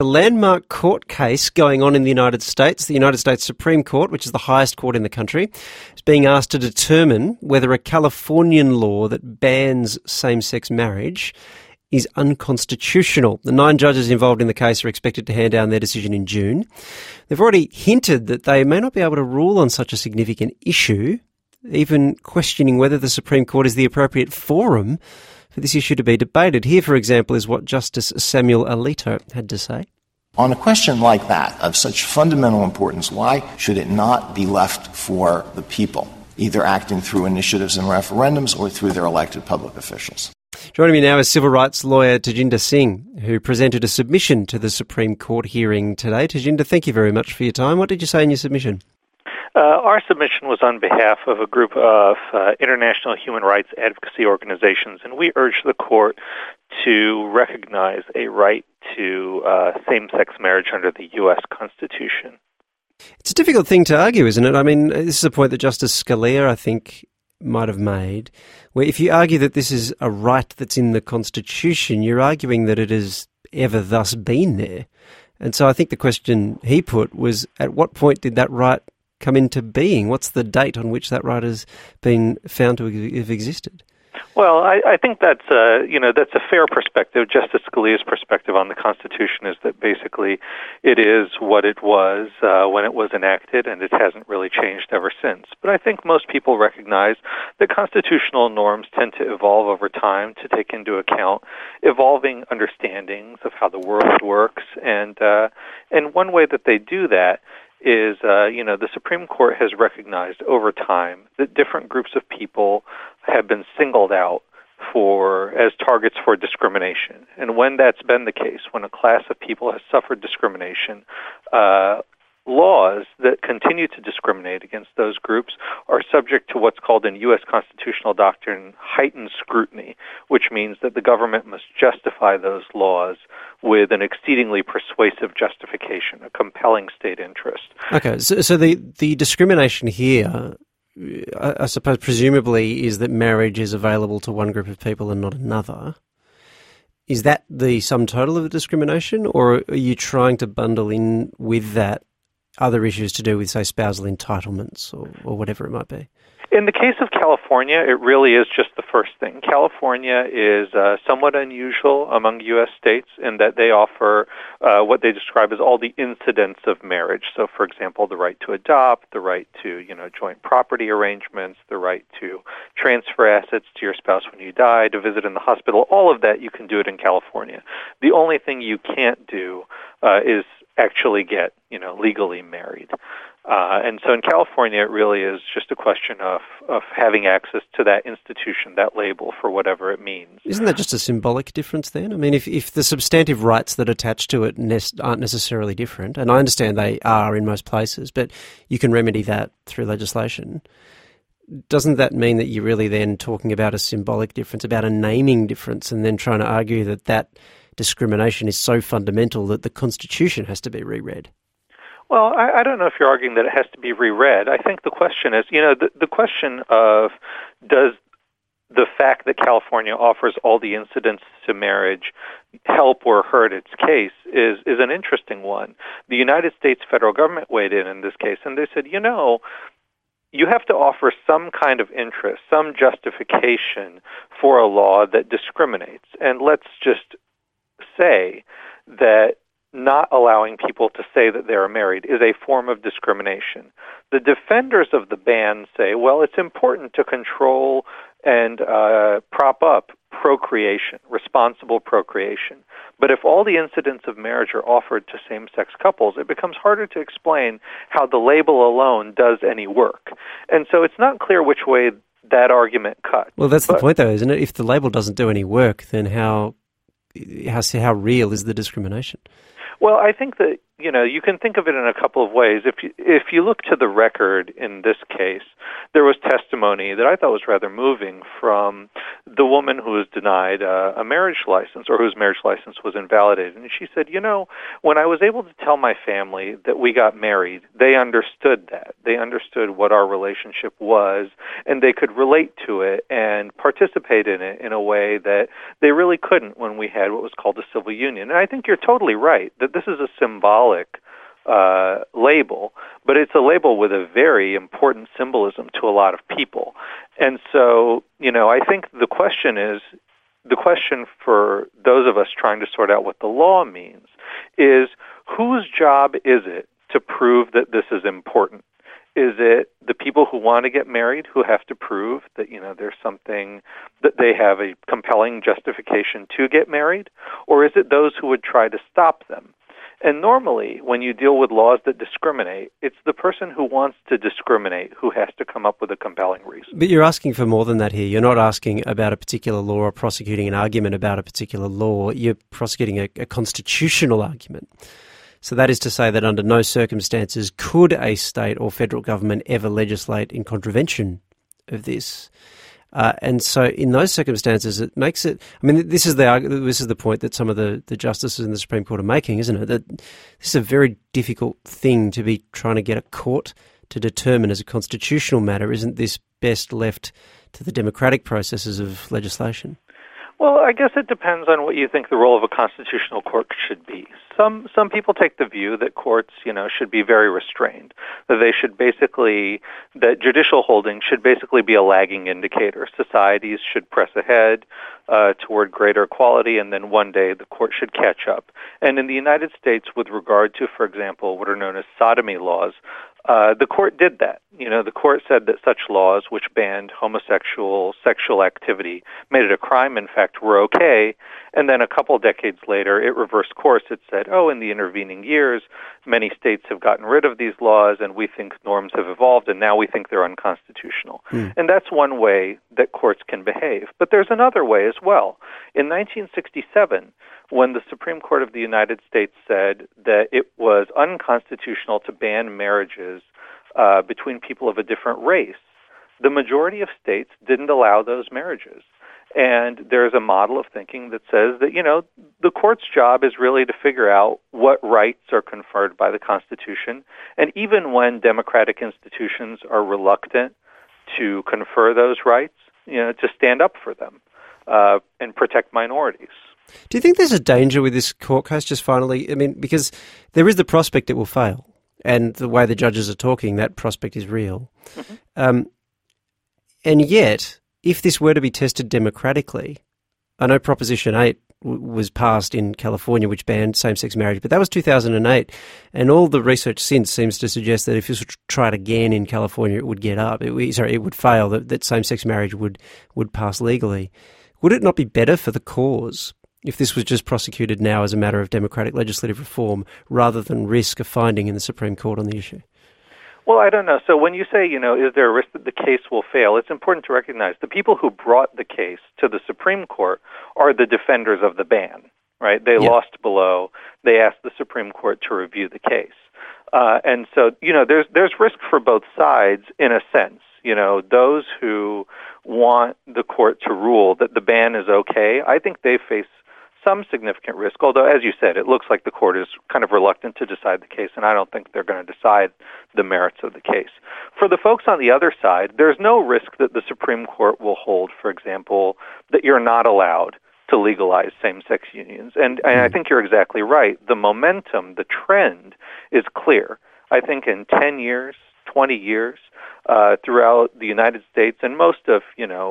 A landmark court case going on in the United States. The United States Supreme Court, which is the highest court in the country, is being asked to determine whether a Californian law that bans same-sex marriage is unconstitutional. The 9 judges involved in the case are expected to hand down their decision in June. They've already hinted that they may not be able to rule on such a significant issue, even questioning whether the Supreme Court is the appropriate forum for this issue to be debated. Here, for example, is what Justice Samuel Alito had to say. On a question like that, of such fundamental importance, why should it not be left for the people, either acting through initiatives and referendums or through their elected public officials? Joining me now is civil rights lawyer Tajinder Singh, who presented a submission to the Supreme Court hearing today. Tajinder, thank you very much for your time. What did you say in your submission? Our submission was on behalf of a group of international human rights advocacy organizations, and we urged the court to recognize a right to same-sex marriage under the U.S. Constitution. It's a difficult thing to argue, isn't it? I mean, this is a point that Justice Scalia, I think, might have made, where if you argue that this is a right that's in the Constitution, you're arguing that it has ever thus been there. And so I think the question he put was, at what point did that right come into being? What's the date on which that right has been found to have existed? Well, I think that's a fair perspective. Justice Scalia's perspective on the Constitution is that basically it is what it was when it was enacted, and it hasn't really changed ever since. But I think most people recognize that constitutional norms tend to evolve over time to take into account evolving understandings of how the world works, and one way that they do that is, the Supreme Court has recognized over time that different groups of people have been singled out as targets for discrimination. And when that's been the case, when a class of people has suffered discrimination, laws that continue to discriminate against those groups are subject to what's called in U.S. constitutional doctrine heightened scrutiny, which means that the government must justify those laws with an exceedingly persuasive justification, a compelling state interest. Okay, so the discrimination here, I suppose presumably, is that marriage is available to one group of people and not another. Is that the sum total of the discrimination, or are you trying to bundle in with that other issues to do with, say, spousal entitlements or whatever it might be? In the case of California, it really is just the first thing. California is somewhat unusual among U.S. states in that they offer what they describe as all the incidents of marriage. So, for example, the right to adopt, the right to, joint property arrangements, the right to transfer assets to your spouse when you die, to visit in the hospital. All of that, you can do it in California. The only thing you can't do is actually get, legally married. And so in California, it really is just a question of having access to that institution, that label, for whatever it means. Isn't that just a symbolic difference then? I mean, if the substantive rights that attach to it aren't necessarily different, and I understand they are in most places, but you can remedy that through legislation, doesn't that mean that you're really then talking about a symbolic difference, about a naming difference, and then trying to argue that discrimination is so fundamental that the Constitution has to be reread? Well, I don't know if you're arguing that it has to be reread. I think the question is, the question of does the fact that California offers all the incidents to marriage help or hurt its case is an interesting one. The United States federal government weighed in this case, and they said, you have to offer some kind of interest, some justification for a law that discriminates. And let's just say that not allowing people to say that they are married is a form of discrimination. The defenders of the ban say, well, it's important to control and prop up procreation, responsible procreation. But if all the incidents of marriage are offered to same-sex couples, it becomes harder to explain how the label alone does any work. And so it's not clear which way that argument cuts. Well, that's the point, though, isn't it? If the label doesn't do any work, then how real is the discrimination? Well, I think that, you can think of it in a couple of ways. If you look to the record in this case, there was testimony that I thought was rather moving from the woman who was denied a marriage license, or whose marriage license was invalidated. And she said, when I was able to tell my family that we got married, they understood that. They understood what our relationship was, and they could relate to it and participate in it in a way that they really couldn't when we had what was called a civil union. And I think you're totally right that this is a symbolic label, but it's a label with a very important symbolism to a lot of people. And so, I think the question for those of us trying to sort out what the law means is, whose job is it to prove that this is important? Is it the people who want to get married who have to prove that, there's something, that they have a compelling justification to get married? Or is it those who would try to stop them? And normally, when you deal with laws that discriminate, it's the person who wants to discriminate who has to come up with a compelling reason. But you're asking for more than that here. You're not asking about a particular law or prosecuting an argument about a particular law. You're prosecuting a constitutional argument. So that is to say that under no circumstances could a state or federal government ever legislate in contravention of this. And so in those circumstances, it makes it, this is the point that some of the justices in the Supreme Court are making, isn't it? That this is a very difficult thing to be trying to get a court to determine as a constitutional matter. Isn't this best left to the democratic processes of legislation? Well, I guess it depends on what you think the role of a constitutional court should be. Some people take the view that courts, should be very restrained, that judicial holdings should basically be a lagging indicator. Societies should press ahead toward greater equality, and then one day the court should catch up. And in the United States, with regard to, for example, what are known as sodomy laws, the court did that. The court said that such laws which banned homosexual sexual activity, made it a crime, in fact, were okay. And then a couple decades later, it reversed course. It said, in the intervening years, many states have gotten rid of these laws, and we think norms have evolved, and now we think they're unconstitutional. And that's one way that courts can behave. But there's another way as well. In 1967, when the Supreme Court of the United States said that it was unconstitutional to ban marriages between people of a different race, the majority of states didn't allow those marriages. And there's a model of thinking that says that, the court's job is really to figure out what rights are conferred by the Constitution. And even when democratic institutions are reluctant to confer those rights, to stand up for them and protect minorities. Do you think there's a danger with this court case, just finally? Because there is the prospect it will fail. And the way the judges are talking, that prospect is real. Mm-hmm. And yet, if this were to be tested democratically, I know Proposition 8 was passed in California, which banned same-sex marriage, but that was 2008. And all the research since seems to suggest that if this were tried again in California, it would get up. It would fail, that same-sex marriage would pass legally. Would it not be better for the cause if this was just prosecuted now as a matter of democratic legislative reform rather than risk a finding in the Supreme Court on the issue? Well, I don't know. So when you say, is there a risk that the case will fail, it's important to recognize the people who brought the case to the Supreme Court are the defenders of the ban, right? They lost below. They asked the Supreme Court to review the case. And so, there's risk for both sides in a sense. Those who want the court to rule that the ban is okay, I think they face some significant risk, although, as you said, it looks like the court is kind of reluctant to decide the case, and I don't think they're going to decide the merits of the case. For the folks on the other side, there's no risk that the Supreme Court will hold, for example, that you're not allowed to legalize same-sex unions. And I think you're exactly right. The momentum, the trend is clear. I think in 10 years, 20 years, throughout the United States and most of,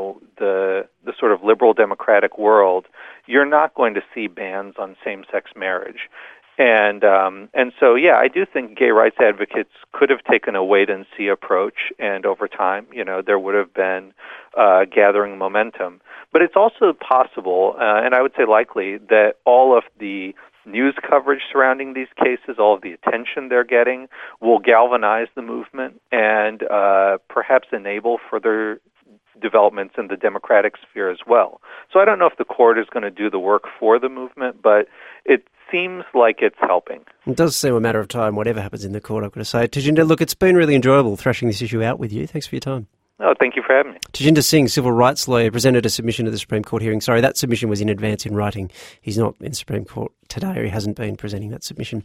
the sort of liberal democratic world, you're not going to see bans on same-sex marriage. And so, I do think gay rights advocates could have taken a wait-and-see approach, and over time, there would have been gathering momentum. But it's also possible, and I would say likely, that all of the news coverage surrounding these cases, all of the attention they're getting, will galvanize the movement and perhaps enable further developments in the democratic sphere as well. So I don't know if the court is going to do the work for the movement, but it seems like it's helping. It does seem a matter of time, whatever happens in the court, I've got to say. Tajinder, look, it's been really enjoyable thrashing this issue out with you. Thanks for your time. Oh, thank you for having me. Tajinder Singh, civil rights lawyer, presented a submission at the Supreme Court hearing. Sorry, that submission was in advance in writing. He's not in Supreme Court today, or he hasn't been presenting that submission.